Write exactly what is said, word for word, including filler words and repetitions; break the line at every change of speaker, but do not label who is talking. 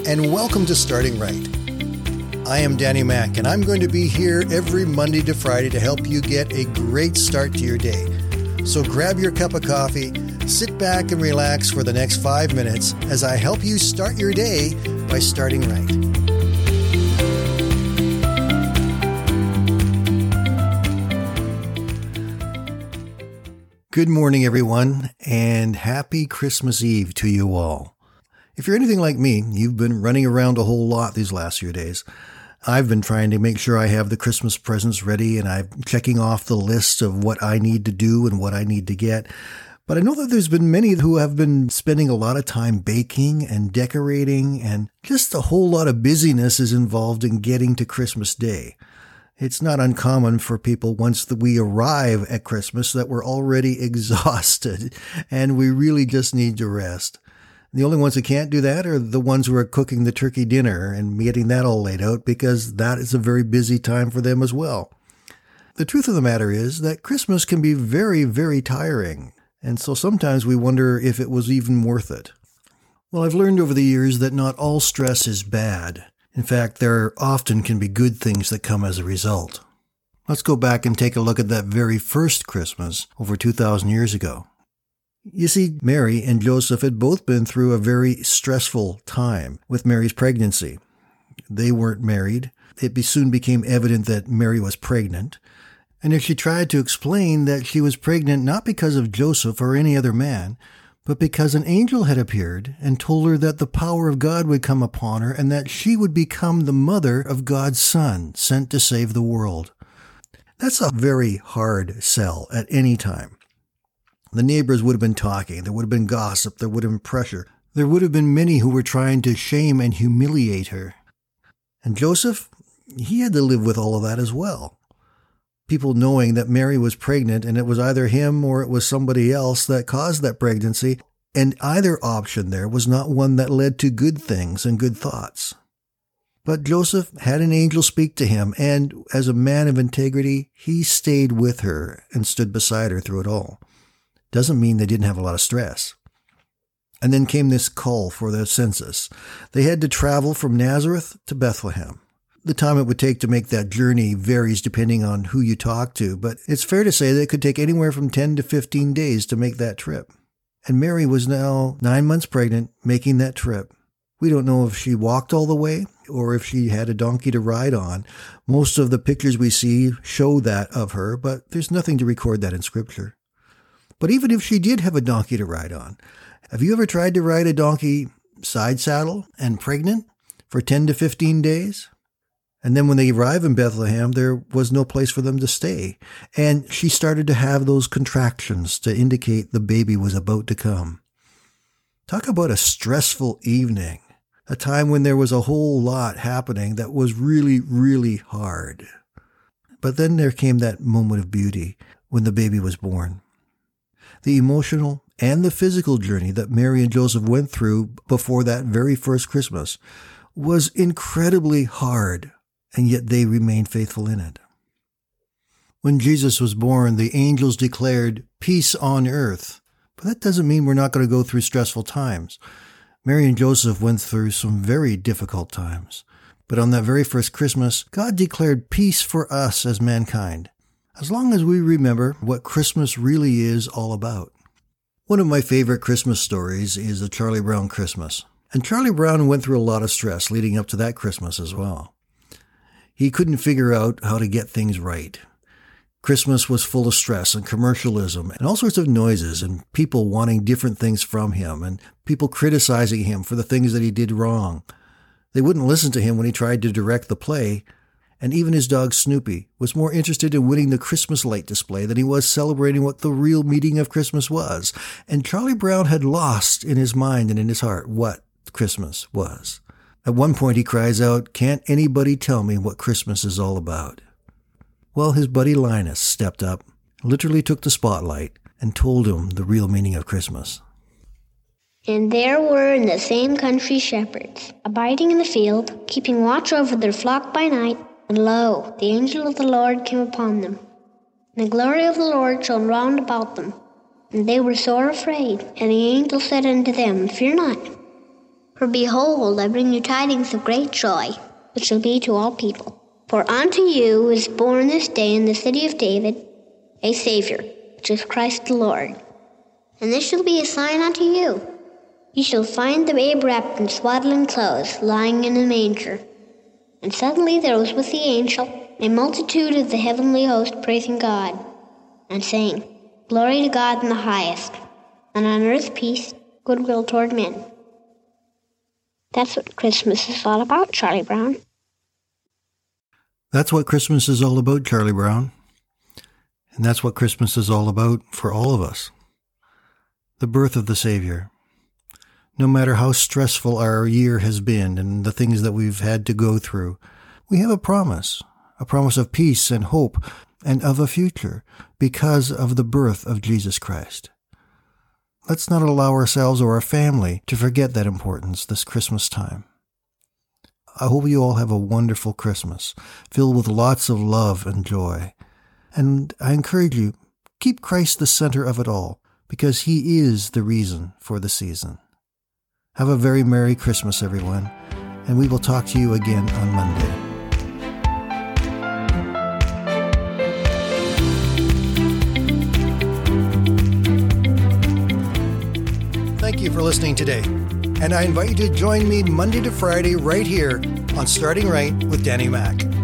and welcome to Starting Right. I am Danny Mack, and I'm going to be here every Monday to Friday to help you get a great start to your day. So grab your cup of coffee, sit back and relax for the next five minutes as I help you start your day by starting right. Good morning, everyone, and happy Christmas Eve to you all. If you're anything like me, you've been running around a whole lot these last few days. I've been trying to make sure I have the Christmas presents ready, and I'm checking off the list of what I need to do and what I need to get. But I know that there's been many who have been spending a lot of time baking and decorating, and just a whole lot of busyness is involved in getting to Christmas Day. It's not uncommon for people once that we arrive at Christmas that we're already exhausted and we really just need to rest. The only ones who can't do that are the ones who are cooking the turkey dinner and getting that all laid out, because that is a very busy time for them as well. The truth of the matter is that Christmas can be very, very tiring, and so sometimes we wonder if it was even worth it. Well, I've learned over the years that not all stress is bad. In fact, there often can be good things that come as a result. Let's go back and take a look at that very first Christmas over two thousand years ago. You see, Mary and Joseph had both been through a very stressful time with Mary's pregnancy. They weren't married. It soon became evident that Mary was pregnant. And if she tried to explain that she was pregnant not because of Joseph or any other man, but because an angel had appeared and told her that the power of God would come upon her and that she would become the mother of God's Son, sent to save the world. That's a very hard sell at any time. The neighbors would have been talking, there would have been gossip, there would have been pressure. There would have been many who were trying to shame and humiliate her. And Joseph, he had to live with all of that as well. People knowing that Mary was pregnant and it was either him or it was somebody else that caused that pregnancy, and either option there was not one that led to good things and good thoughts. But Joseph had an angel speak to him, and as a man of integrity, he stayed with her and stood beside her through it all. Doesn't mean they didn't have a lot of stress. And then came this call for the census. They had to travel from Nazareth to Bethlehem. The time it would take to make that journey varies depending on who you talk to, but it's fair to say that it could take anywhere from ten to fifteen days to make that trip. And Mary was now nine months pregnant, making that trip. We don't know if she walked all the way or if she had a donkey to ride on. Most of the pictures we see show that of her, but there's nothing to record that in Scripture. But even if she did have a donkey to ride on, have you ever tried to ride a donkey side saddle and pregnant for ten to fifteen days? And then when they arrive in Bethlehem, there was no place for them to stay. And she started to have those contractions to indicate the baby was about to come. Talk about a stressful evening, a time when there was a whole lot happening that was really, really hard. But then there came that moment of beauty when the baby was born. The emotional and the physical journey that Mary and Joseph went through before that very first Christmas was incredibly hard, and yet they remained faithful in it. When Jesus was born, the angels declared peace on earth, but that doesn't mean we're not going to go through stressful times. Mary and Joseph went through some very difficult times, but on that very first Christmas, God declared peace for us as mankind, as long as we remember what Christmas really is all about. One of my favorite Christmas stories is the Charlie Brown Christmas. And Charlie Brown went through a lot of stress leading up to that Christmas as well. He couldn't figure out how to get things right. Christmas was full of stress and commercialism and all sorts of noises and people wanting different things from him and people criticizing him for the things that he did wrong. They wouldn't listen to him when he tried to direct the play. And even his dog Snoopy was more interested in winning the Christmas light display than he was celebrating what the real meaning of Christmas was. And Charlie Brown had lost in his mind and in his heart what Christmas was. At one point he cries out, "Can't anybody tell me what Christmas is all about?" Well, his buddy Linus stepped up, literally took the spotlight, and told him the real meaning of Christmas.
And there were in the same country shepherds, abiding in the field, keeping watch over their flock by night. And lo, the angel of the Lord came upon them. And the glory of the Lord shone round about them. And they were sore afraid. And the angel said unto them, Fear not, For behold, I bring you tidings of great joy, which shall be to all people. For unto you is born this day in the city of David a Savior, which is Christ the Lord. And this shall be a sign unto you. Ye shall find the babe wrapped in swaddling clothes, lying in a manger. And suddenly there was with the angel a multitude of the heavenly host praising God, and saying, Glory to God in the highest, and on earth peace, goodwill toward men. That's what Christmas is all about, Charlie Brown.
That's what Christmas is all about, Charlie Brown. And that's what Christmas is all about for all of us. The birth of the Savior. No matter how stressful our year has been and the things that we've had to go through, we have a promise, a promise of peace and hope and of a future because of the birth of Jesus Christ. Let's not allow ourselves or our family to forget that importance this Christmas time. I hope you all have a wonderful Christmas, filled with lots of love and joy. And I encourage you, keep Christ the center of it all, because he is the reason for the season. Have a very Merry Christmas, everyone, and we will talk to you again on Monday. Thank you for listening today, and I invite you to join me Monday to Friday right here on Starting Right with Danny Mac.